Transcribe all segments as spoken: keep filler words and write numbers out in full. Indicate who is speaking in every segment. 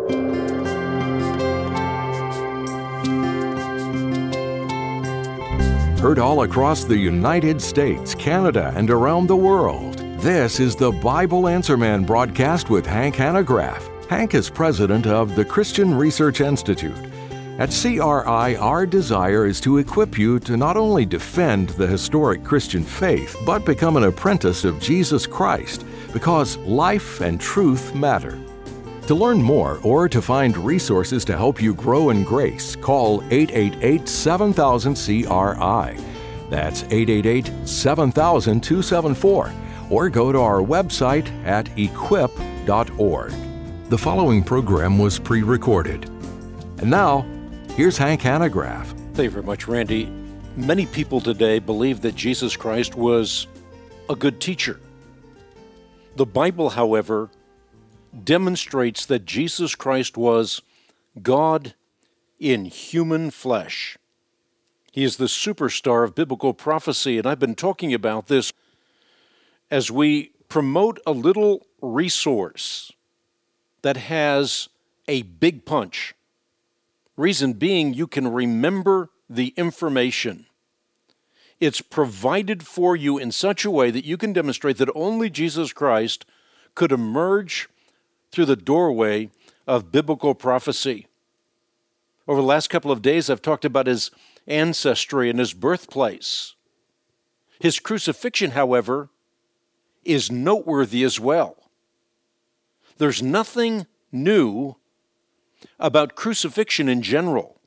Speaker 1: Heard all across the United States, Canada, and around the world. This is the Bible Answer Man broadcast with Hank Hanegraaff. Hank is president of the Christian Research Institute. At C R I, our desire is to equip you to not only defend the historic Christian faith, but become an apprentice of Jesus Christ, because life and truth matter. To learn more or to find resources to help you grow in grace, call eight eight eight, seven thousand, C R I. That's eight eight eight, seven thousand, two seven four. Or go to our website at equip dot org. The following program was pre-recorded. And now, here's Hank Hanegraaff.
Speaker 2: Thank you very much, Randy. Many people today believe that Jesus Christ was a good teacher. The Bible, however, demonstrates that Jesus Christ was God in human flesh. He is the superstar of biblical prophecy, and I've been talking about this as we promote a little resource that has a big punch. Reason being, you can remember the information. It's provided for you in such a way that you can demonstrate that only Jesus Christ could emerge through the doorway of biblical prophecy. Over the last couple of days, I've talked about his ancestry and his birthplace. His crucifixion, however, is noteworthy as well. There's nothing new about crucifixion in general.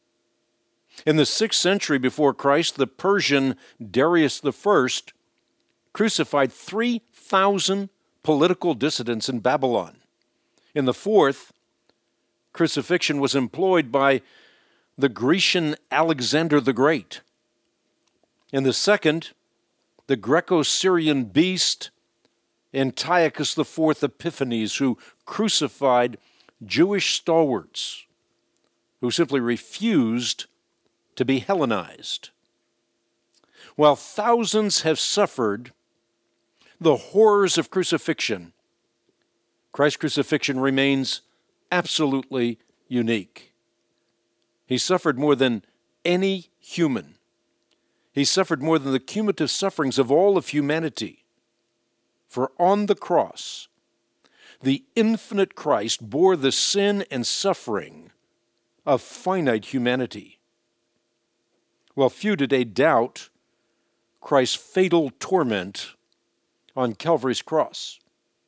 Speaker 2: In the sixth century before Christ, the Persian Darius the First crucified three thousand political dissidents in Babylon. In the fourth, crucifixion was employed by the Grecian Alexander the Great. In the second, the Greco-Syrian beast Antiochus the Fourth Epiphanes, who crucified Jewish stalwarts who simply refused to be Hellenized. While thousands have suffered the horrors of crucifixion, Christ's crucifixion remains absolutely unique. He suffered more than any human. He suffered more than the cumulative sufferings of all of humanity. For on the cross, the infinite Christ bore the sin and suffering of finite humanity. While few today doubt Christ's fatal torment on Calvary's cross,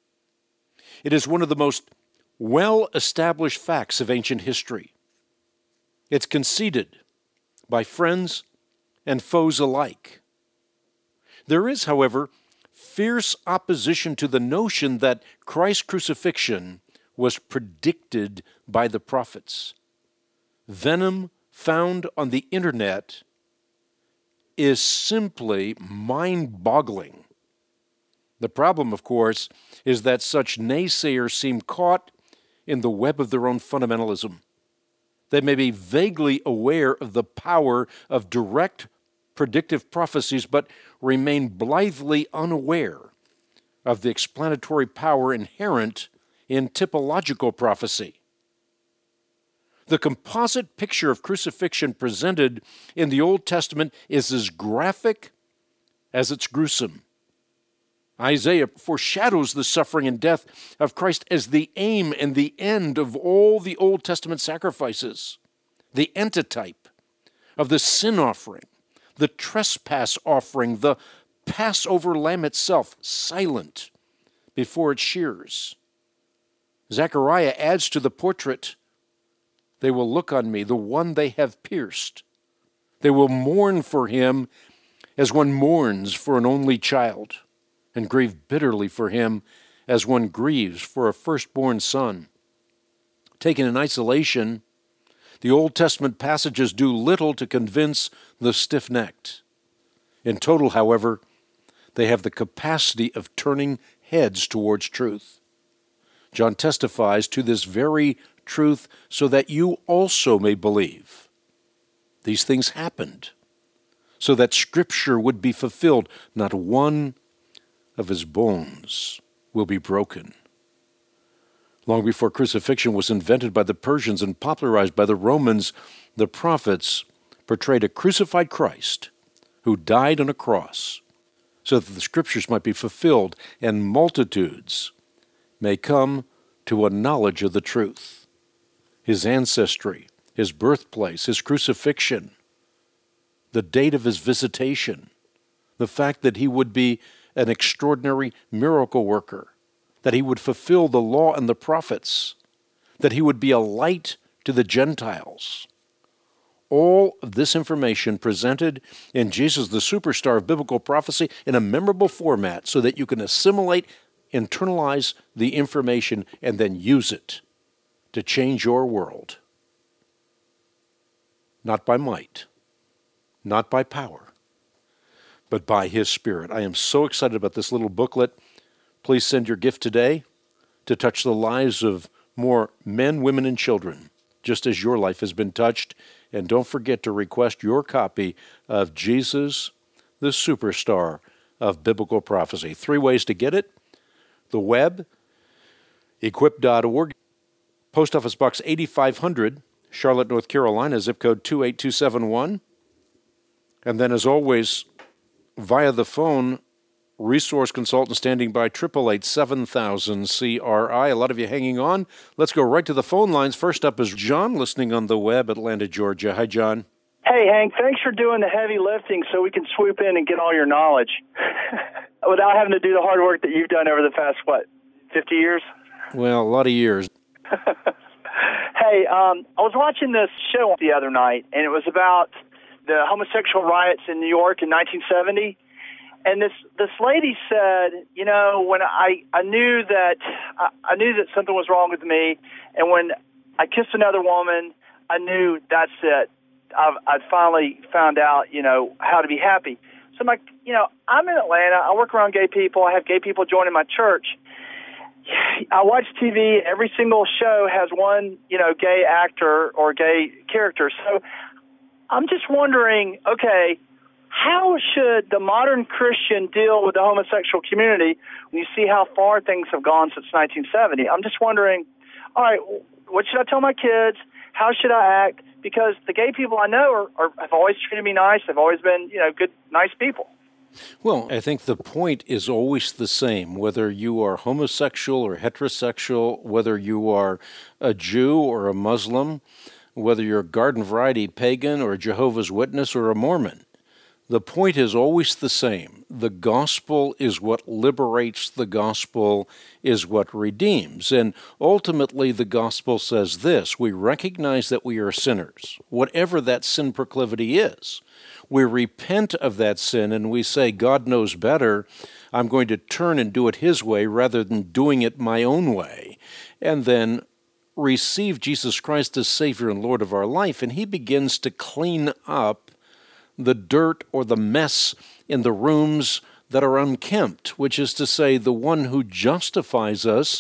Speaker 2: it is one of the most well-established facts of ancient history. It's conceded by friends and foes alike. There is, however, fierce opposition to the notion that Christ's crucifixion was predicted by the prophets. Venom found on the internet is simply mind-boggling. The problem, of course, is that such naysayers seem caught in the web of their own fundamentalism. They may be vaguely aware of the power of direct predictive prophecies, but remain blithely unaware of the explanatory power inherent in typological prophecy. The composite picture of crucifixion presented in the Old Testament is as graphic as it's gruesome. Isaiah foreshadows the suffering and death of Christ as the aim and the end of all the Old Testament sacrifices, the antitype of the sin offering, the trespass offering, the Passover lamb itself, silent before its shears. Zechariah adds to the portrait, "They will look on me, the one they have pierced. They will mourn for him as one mourns for an only child, and grieve bitterly for him as one grieves for a firstborn son." Taken in isolation, the Old Testament passages do little to convince the stiff-necked. In total, however, they have the capacity of turning heads towards truth. John testifies to this very truth so that you also may believe. These things happened so that Scripture would be fulfilled. Not one of his bones will be broken. Long before crucifixion was invented by the Persians and popularized by the Romans, the prophets portrayed a crucified Christ who died on a cross so that the Scriptures might be fulfilled and multitudes may come to a knowledge of the truth. His ancestry, his birthplace, his crucifixion, the date of his visitation, the fact that he would be an extraordinary miracle worker, that he would fulfill the law and the prophets, that he would be a light to the Gentiles. All of this information presented in Jesus, the superstar of biblical prophecy, in a memorable format so that you can assimilate, internalize the information, and then use it to change your world. Not by might, not by power, but by His Spirit. I am so excited about this little booklet. Please send your gift today to touch the lives of more men, women, and children, just as your life has been touched. And don't forget to request your copy of Jesus, the Superstar of Biblical Prophecy. Three ways to get it: the web, equip dot org, Post Office Box eighty-five hundred, Charlotte, North Carolina, zip code two eight two seven one. And then, as always, via the phone, resource consultant standing by, eight eight eight, seven thousand C R I. A lot of you hanging on. Let's go right to the phone lines. First up is John, listening on the web, Atlanta, Georgia. Hi, John.
Speaker 3: Hey, Hank, thanks for doing the heavy lifting so we can swoop in and get all your knowledge without having to do the hard work that you've done over the past, what, fifty years?
Speaker 2: Well, a lot of years.
Speaker 3: Hey, um, I was watching this show the other night, and it was about the homosexual riots in New York in nineteen seventy. And this this lady said, you know, when I, I knew that I, I knew that something was wrong with me, and when I kissed another woman, I knew that's it. I've I'd finally found out, you know, how to be happy. So I'm like, you know, I'm in Atlanta. I work around gay people. I have gay people joining my church. I watch T V. Every single show has one, you know, gay actor or gay character. So I'm just wondering, okay, how should the modern Christian deal with the homosexual community when you see how far things have gone since nineteen seventy? I'm just wondering, all right, what should I tell my kids? How should I act? Because the gay people I know are, are, have always treated me nice. They've always been, you know, good, nice people.
Speaker 2: Well, I think the point is always the same, whether you are homosexual or heterosexual, whether you are a Jew or a Muslim, whether you're a garden variety pagan or a Jehovah's Witness or a Mormon. The point is always the same. The gospel is what liberates. The gospel is what redeems. And ultimately, the gospel says this: we recognize that we are sinners, whatever that sin proclivity is. We repent of that sin and we say, God knows better. I'm going to turn and do it His way rather than doing it my own way. And then receive Jesus Christ as Savior and Lord of our life. And He begins to clean up the dirt or the mess in the rooms that are unkempt, which is to say, the one who justifies us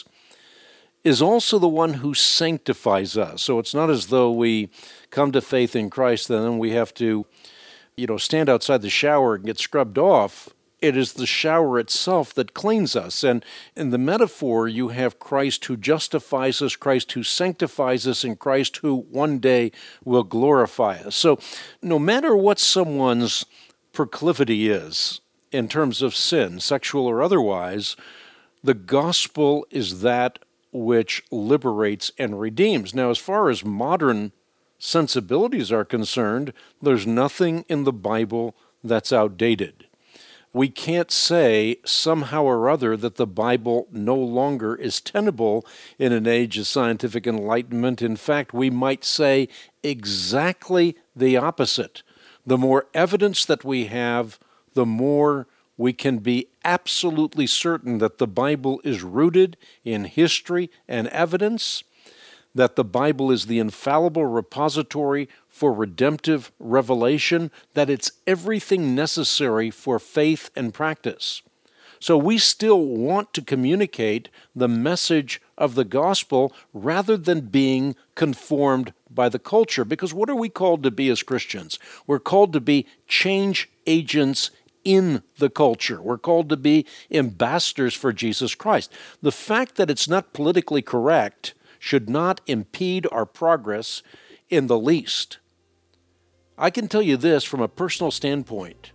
Speaker 2: is also the one who sanctifies us. So it's not as though we come to faith in Christ and then we have to, you know, stand outside the shower and get scrubbed off. It is the shower itself that cleans us. And in the metaphor, you have Christ who justifies us, Christ who sanctifies us, and Christ who one day will glorify us. So no matter what someone's proclivity is in terms of sin, sexual or otherwise, the gospel is that which liberates and redeems. Now, as far as modern sensibilities are concerned, there's nothing in the Bible that's outdated. We can't say somehow or other that the Bible no longer is tenable in an age of scientific enlightenment. In fact, we might say exactly the opposite. The more evidence that we have, the more we can be absolutely certain that the Bible is rooted in history and evidence, that the Bible is the infallible repository for redemptive revelation, that it's everything necessary for faith and practice. So we still want to communicate the message of the gospel rather than being conformed by the culture. Because what are we called to be as Christians? We're called to be change agents in the culture. We're called to be ambassadors for Jesus Christ. The fact that it's not politically correct should not impede our progress in the least. I can tell you this from a personal standpoint.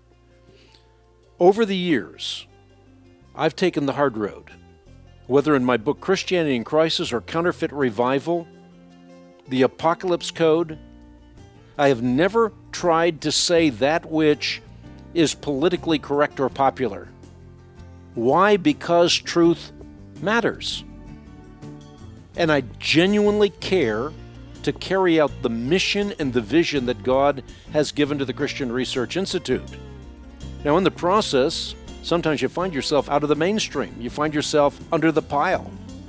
Speaker 2: Over the years, I've taken the hard road. Whether in my book Christianity in Crisis or Counterfeit Revival, The Apocalypse Code, I have never tried to say that which is politically correct or popular. Why? Because truth matters. And I genuinely care to carry out the mission and the vision that God has given to the Christian Research Institute. Now, in the process, sometimes you find yourself out of the mainstream. You find yourself under the pile.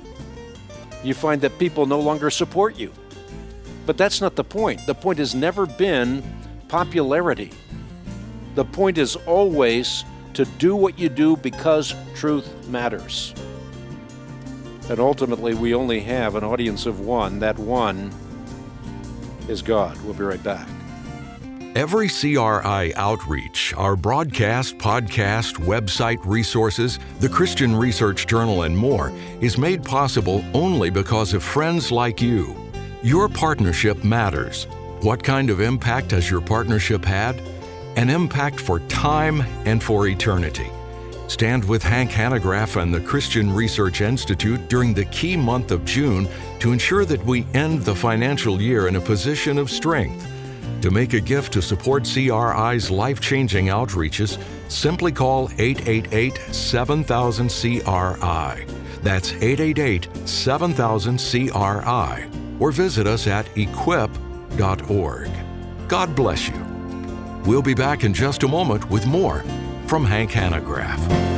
Speaker 2: You find that people no longer support you. But that's not the point. The point has never been popularity. The point is always to do what you do because truth matters. And ultimately, we only have an audience of one. That one is God. We'll be right back.
Speaker 1: Every C R I outreach, our broadcast, podcast, website resources, the Christian Research Journal, and more, is made possible only because of friends like you. Your partnership matters. What kind of impact has your partnership had? An impact for time and for eternity. Stand with Hank Hanegraaff and the Christian Research Institute during the key month of June to ensure that we end the financial year in a position of strength. To make a gift to support C R I's life-changing outreaches, simply call eight eight eight, seven thousand, C R I. That's eight eight eight, seven thousand, C R I. Or visit us at equip dot org. God bless you. We'll be back in just a moment with more from Hank Hanegraaff.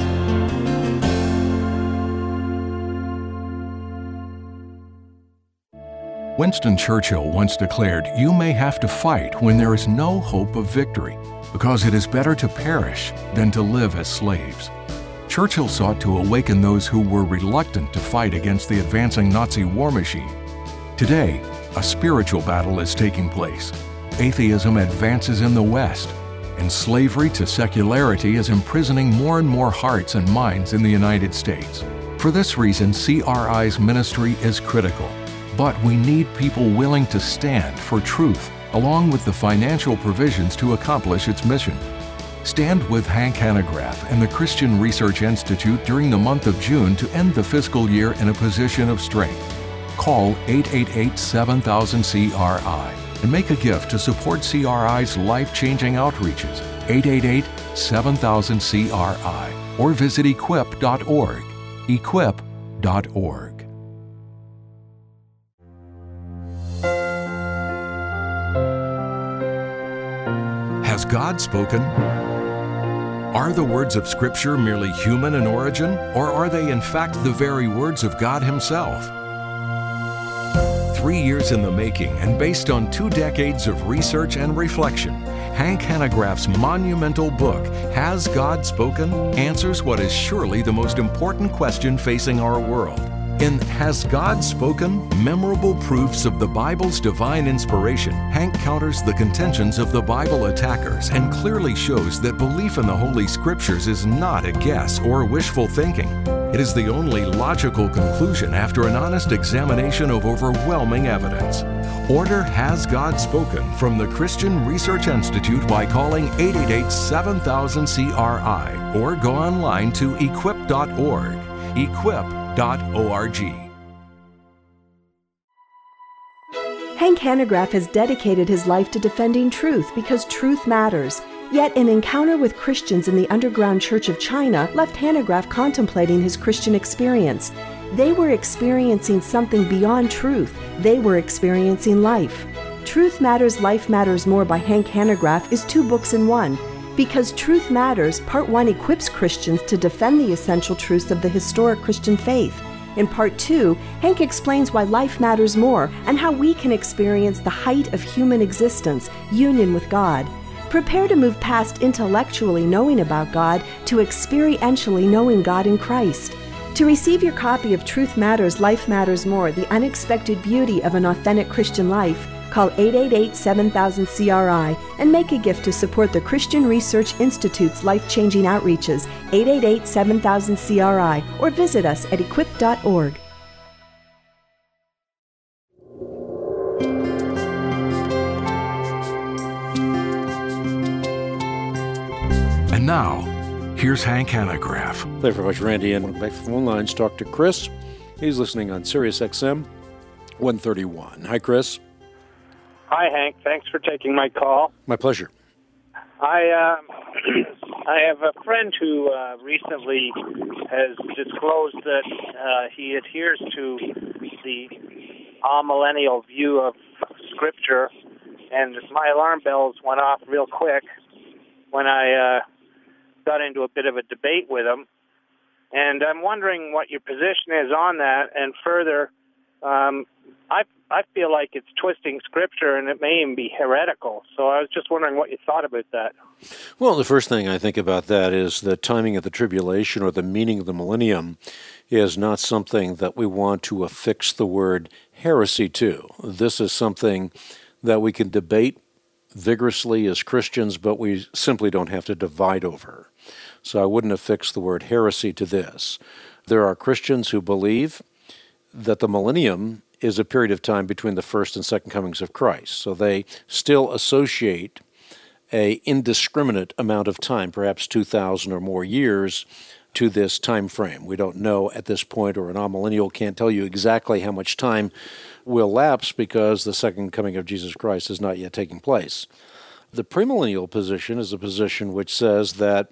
Speaker 1: Winston Churchill once declared, "You may have to fight when there is no hope of victory, because it is better to perish than to live as slaves." Churchill sought to awaken those who were reluctant to fight against the advancing Nazi war machine. Today, a spiritual battle is taking place. Atheism advances in the West, and slavery to secularity is imprisoning more and more hearts and minds in the United States. For this reason, C R I's ministry is critical. But we need people willing to stand for truth, along with the financial provisions to accomplish its mission. Stand with Hank Hanegraaff and the Christian Research Institute during the month of June to end the fiscal year in a position of strength. Call eight eight eight, seven thousand, C R I and make a gift to support C R I's life-changing outreaches. eight eight eight, seven thousand, C R I or visit equip dot org. equip dot org. Has God spoken? Are the words of Scripture merely human in origin, or are they in fact the very words of God Himself? Three years in the making and based on two decades of research and reflection, Hank Hanegraaff's monumental book, Has God Spoken?, answers what is surely the most important question facing our world. In Has God Spoken? Memorable Proofs of the Bible's Divine Inspiration, Hank counters the contentions of the Bible attackers and clearly shows that belief in the Holy Scriptures is not a guess or wishful thinking. It is the only logical conclusion after an honest examination of overwhelming evidence. Order Has God Spoken from the Christian Research Institute by calling eight eight eight, seven thousand, C R I or go online to equip dot org. equip dot org.
Speaker 4: Hank Hanegraaff has dedicated his life to defending truth because truth matters. Yet an encounter with Christians in the underground Church of China left Hanegraaff contemplating his Christian experience. They were experiencing something beyond truth. They were experiencing life. Truth Matters, Life Matters More by Hank Hanegraaff is two books in one. Because Truth Matters, Part one equips Christians to defend the essential truths of the historic Christian faith. In Part two, Hank explains why life matters more and how we can experience the height of human existence, union with God. Prepare to move past intellectually knowing about God to experientially knowing God in Christ. To receive your copy of Truth Matters, Life Matters More, The Unexpected Beauty of an Authentic Christian Life, call eight eight eight, seven thousand, C R I and make a gift to support the Christian Research Institute's life-changing outreaches, eight eight eight, seven thousand, C R I, or visit us at equip dot org.
Speaker 1: And now, here's Hank Hanegraaff.
Speaker 2: Thank you very much, Randy. And back phone lines, talk to Chris. He's listening on Sirius X M one thirty-one. Hi, Chris.
Speaker 5: Hi, Hank. Thanks for taking my call.
Speaker 2: My pleasure.
Speaker 5: I uh, I have a friend who uh, recently has disclosed that uh, he adheres to the amillennial view of Scripture, and my alarm bells went off real quick when I uh, got into a bit of a debate with him. And I'm wondering what your position is on that, and further, um, I I feel like it's twisting Scripture, and it may even be heretical. So I was just wondering what you thought about that.
Speaker 2: Well, the first thing I think about that is the timing of the tribulation, or the meaning of the millennium, is not something that we want to affix the word heresy to. This is something that we can debate vigorously as Christians, but we simply don't have to divide over. So I wouldn't affix the word heresy to this. There are Christians who believe that the millennium is a period of time between the first and second comings of Christ. So they still associate a indiscriminate amount of time, perhaps two thousand or more years, to this time frame. We don't know at this point, or an amillennial can't tell you exactly how much time will lapse because the second coming of Jesus Christ is not yet taking place. The premillennial position is a position which says that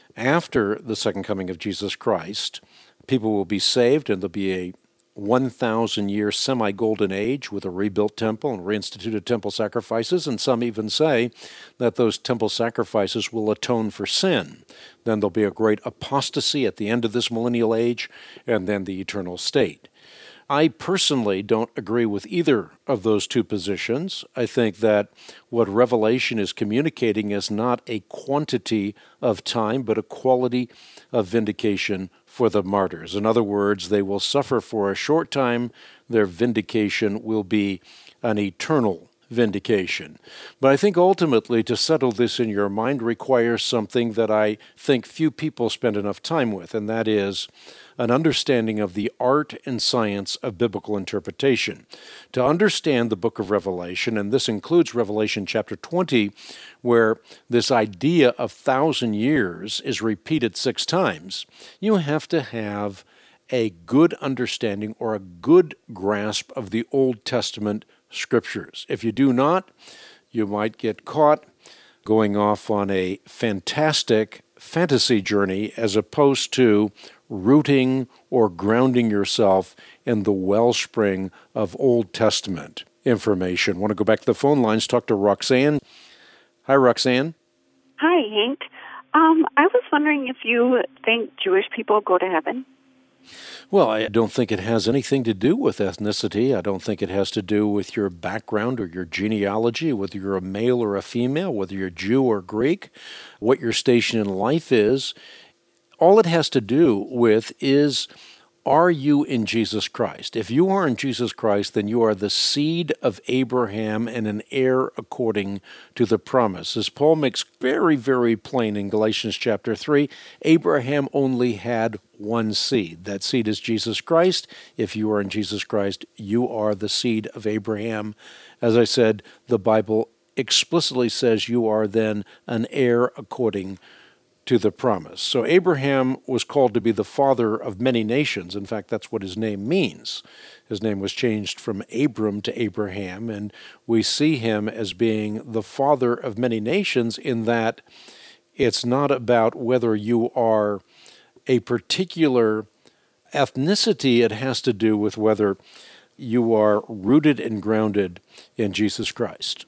Speaker 2: after the second coming of Jesus Christ, people will be saved, and there'll be a one thousand year semi-golden age with a rebuilt temple and reinstituted temple sacrifices, and some even say that those temple sacrifices will atone for sin. Then there'll be a great apostasy at the end of this millennial age, and then the eternal state. I personally don't agree with either of those two positions. I think that what Revelation is communicating is not a quantity of time, but a quality of vindication for the martyrs. In other words, they will suffer for a short time. Their vindication will be an eternal vindication. But I think ultimately to settle this in your mind requires something that I think few people spend enough time with, and that is an understanding of the art and science of biblical interpretation. To understand the book of Revelation, and this includes Revelation chapter twenty, where this idea of thousand years is repeated six times, you have to have a good understanding or a good grasp of the Old Testament Scriptures. If you do not, you might get caught going off on a fantastic fantasy journey as opposed to rooting or grounding yourself in the wellspring of Old Testament information. Want to go back to the phone lines, talk to Roxanne. Hi, Roxanne.
Speaker 6: Hi, Hank. Um, I was wondering if you think Jewish people go to heaven?
Speaker 2: Well, I don't think it has anything to do with ethnicity. I don't think it has to do with your background or your genealogy, whether you're a male or a female, whether you're Jew or Greek, what your station in life is. All it has to do with is, are you in Jesus Christ? If you are in Jesus Christ, then you are the seed of Abraham and an heir according to the promise. As Paul makes very, very plain in Galatians chapter three, Abraham only had one seed. That seed is Jesus Christ. If you are in Jesus Christ, you are the seed of Abraham. As I said, the Bible explicitly says you are then an heir according to the promise. So Abraham was called to be the father of many nations. In fact, that's what his name means. His name was changed from Abram to Abraham, and we see him as being the father of many nations in that it's not about whether you are a particular ethnicity. It has to do with whether you are rooted and grounded in Jesus Christ.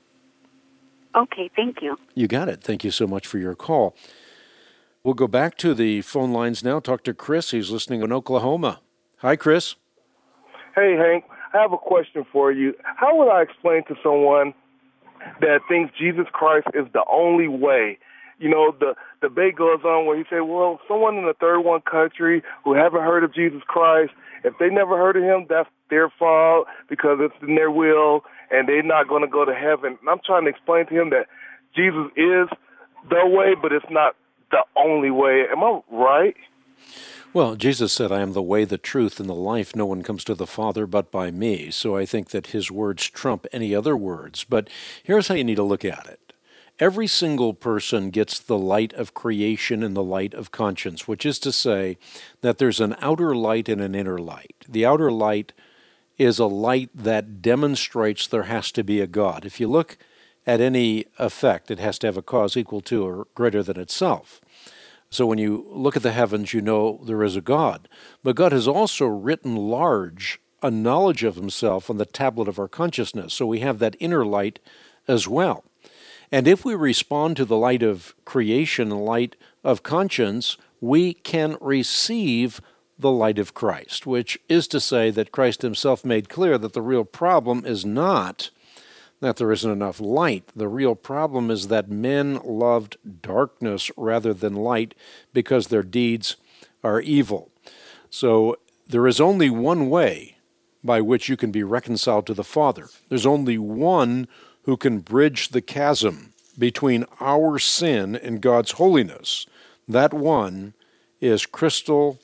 Speaker 6: Okay, thank you.
Speaker 2: You got it. Thank you so much for your call. We'll go back to the phone lines now. Talk to Chris. He's listening in Oklahoma. Hi, Chris.
Speaker 7: Hey, Hank. I have a question for you. How would I explain to someone that thinks Jesus Christ is the only way? You know, the, debate goes on where he said, well, someone in a third world country who haven't heard of Jesus Christ, if they never heard of him, that's their fault because it's in their will and they're not going to go to heaven. And I'm trying to explain to him that Jesus is the way, but it's not the only way. Am I right?
Speaker 2: Well, Jesus said, I am the way, the truth, and the life. No one comes to the Father but by me. So I think that his words trump any other words. But here's how you need to look at it. Every single person gets the light of creation and the light of conscience, which is to say that there's an outer light and an inner light. The outer light is a light that demonstrates there has to be a God. If you look at any effect, it has to have a cause equal to or greater than itself. So when you look at the heavens, you know there is a God. But God has also written large a knowledge of himself on the tablet of our consciousness. So we have that inner light as well. And if we respond to the light of creation, the light of conscience, we can receive the light of Christ, which is to say that Christ himself made clear that the real problem is not that there isn't enough light. The real problem is that men loved darkness rather than light because their deeds are evil. So there is only one way by which you can be reconciled to the Father. There's only one who can bridge the chasm between our sin and God's holiness. That one is crystal,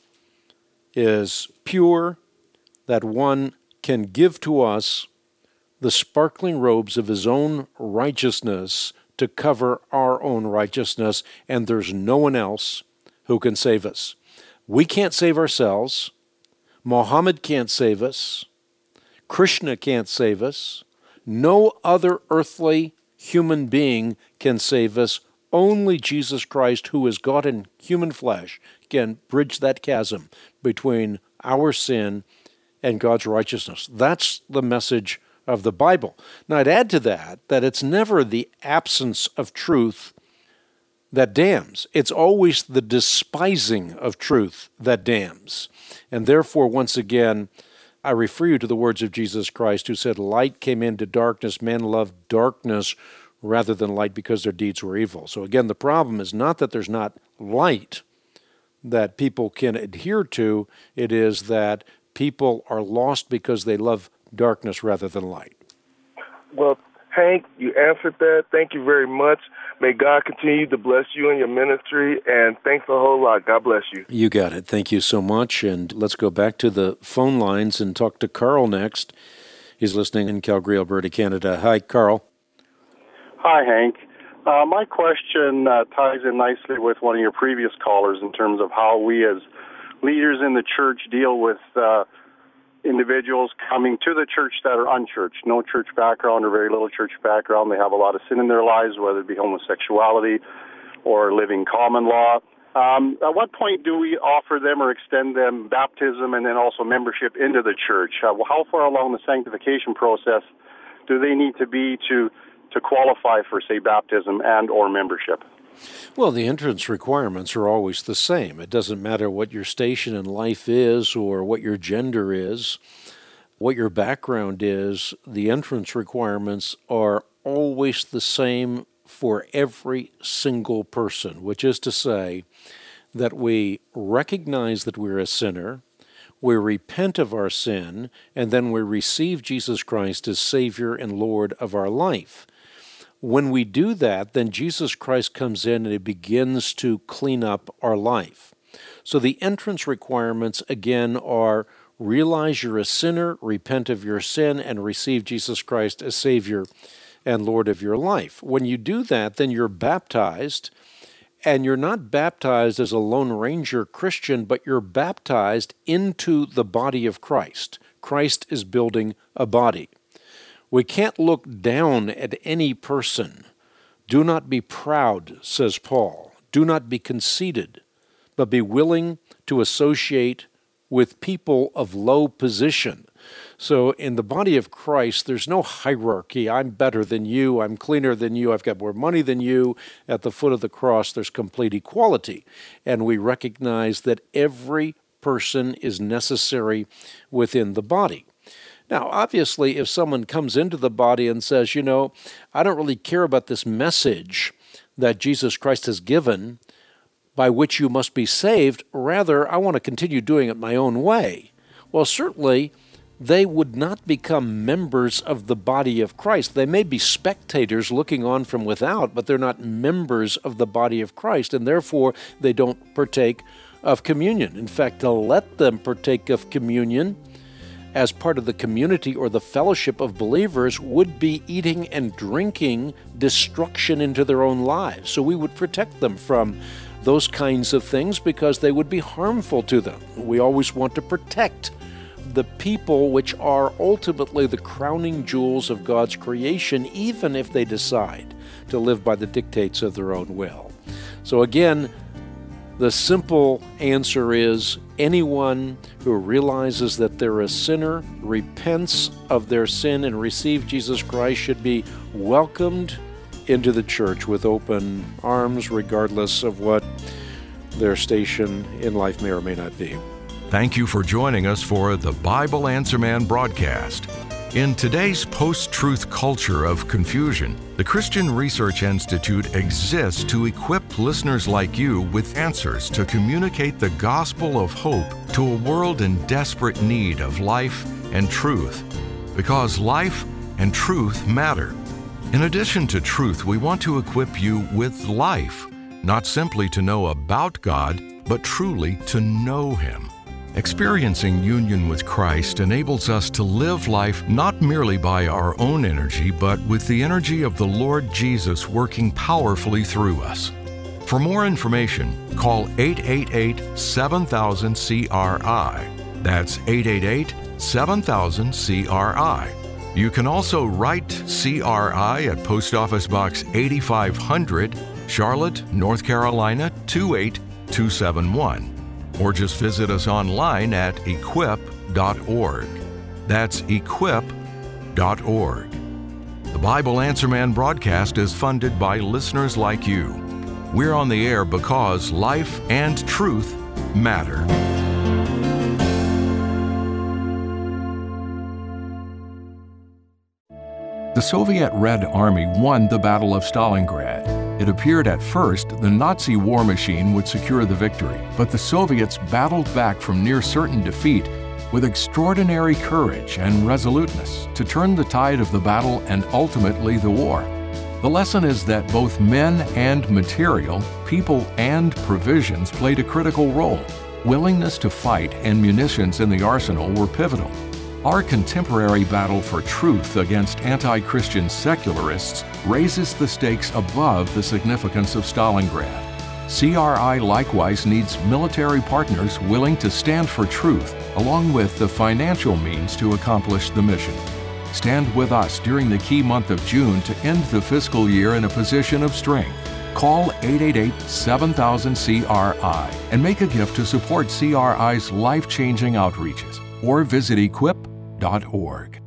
Speaker 2: is pure. That one can give to us the sparkling robes of his own righteousness to cover our own righteousness, and there's no one else who can save us. We can't save ourselves. Muhammad can't save us. Krishna can't save us. No other earthly human being can save us. Only Jesus Christ, who is God in human flesh, can bridge that chasm between our sin and God's righteousness. That's the message of the Bible. Now, I'd add to that that it's never the absence of truth that damns. It's always the despising of truth that damns. And therefore, once again, I refer you to the words of Jesus Christ, who said, light came into darkness, men loved darkness rather than light because their deeds were evil. So again, the problem is not that there's not light that people can adhere to, it is that people are lost because they love darkness rather than light.
Speaker 7: Well, Hank, you answered that. Thank you very much. May God continue to bless you and your ministry, and thanks a whole lot. God bless you.
Speaker 2: You got it. Thank you so much. And let's go back to the phone lines and talk to Carl next. He's listening in Calgary, Alberta, Canada. Hi, Carl.
Speaker 8: Hi, Hank. Uh, my question uh, ties in nicely with one of your previous callers in terms of how we as leaders in the church deal with uh, individuals coming to the church that are unchurched, no church background or very little church background. They have a lot of sin in their lives, whether it be homosexuality or living common law. Um, at what point do we offer them or extend them baptism and then also membership into the church? Uh, how far along the sanctification process do they need to be to to qualify for, say, baptism and or membership?
Speaker 2: Well, the entrance requirements are always the same. It doesn't matter what your station in life is or what your gender is, what your background is. The entrance requirements are always the same for every single person, which is to say that we recognize that we're a sinner, we repent of our sin, and then we receive Jesus Christ as Savior and Lord of our life. When we do that, then Jesus Christ comes in and he begins to clean up our life. So the entrance requirements, again, are realize you're a sinner, repent of your sin, and receive Jesus Christ as Savior and Lord of your life. When you do that, then you're baptized, and you're not baptized as a Lone Ranger Christian, but you're baptized into the body of Christ. Christ is building a body. We can't look down at any person. Do not be proud, says Paul. Do not be conceited, but be willing to associate with people of low position. So in the body of Christ, there's no hierarchy. I'm better than you. I'm cleaner than you. I've got more money than you. At the foot of the cross, there's complete equality. And we recognize that every person is necessary within the body. Now, obviously, if someone comes into the body and says, you know, I don't really care about this message that Jesus Christ has given, by which you must be saved. Rather, I want to continue doing it my own way. Well, certainly, they would not become members of the body of Christ. They may be spectators looking on from without, but they're not members of the body of Christ, and therefore they don't partake of communion. In fact, to let them partake of communion as part of the community or the fellowship of believers would be eating and drinking destruction into their own lives. So we would protect them from those kinds of things because they would be harmful to them. We always want to protect the people which are ultimately the crowning jewels of God's creation, even if they decide to live by the dictates of their own will. So again, the simple answer is anyone who realizes that they're a sinner, repents of their sin, and receives Jesus Christ should be welcomed into the church with open arms, regardless of what their station in life may or may not be.
Speaker 1: Thank you for joining us for the Bible Answer Man broadcast. In today's post-truth culture of confusion, the Christian Research Institute exists to equip listeners like you with answers to communicate the gospel of hope to a world in desperate need of life and truth, because life and truth matter. In addition to truth, we want to equip you with life, not simply to know about God, but truly to know Him. Experiencing union with Christ enables us to live life not merely by our own energy, but with the energy of the Lord Jesus working powerfully through us. For more information, call eight eight eight, seven thousand, C R I. That's eight eight eight, seven thousand, C R I. You can also write C R I at Post Office Box eighty-five hundred, Charlotte, North Carolina two eight two seven one. Or just visit us online at equip dot org. That's equip dot org. The Bible Answer Man broadcast is funded by listeners like you. We're on the air because life and truth matter. The Soviet Red Army won the Battle of Stalingrad. It appeared at first the Nazi war machine would secure the victory, but the Soviets battled back from near certain defeat with extraordinary courage and resoluteness to turn the tide of the battle and ultimately the war. The lesson is that both men and material, people and provisions played a critical role. Willingness to fight and munitions in the arsenal were pivotal. Our contemporary battle for truth against anti-Christian secularists raises the stakes above the significance of Stalingrad. C R I likewise needs military partners willing to stand for truth, along with the financial means to accomplish the mission. Stand with us during the key month of June to end the fiscal year in a position of strength. Call eight eight eight, seven thousand, C R I and make a gift to support C R I's life-changing outreaches, or visit equip dot org.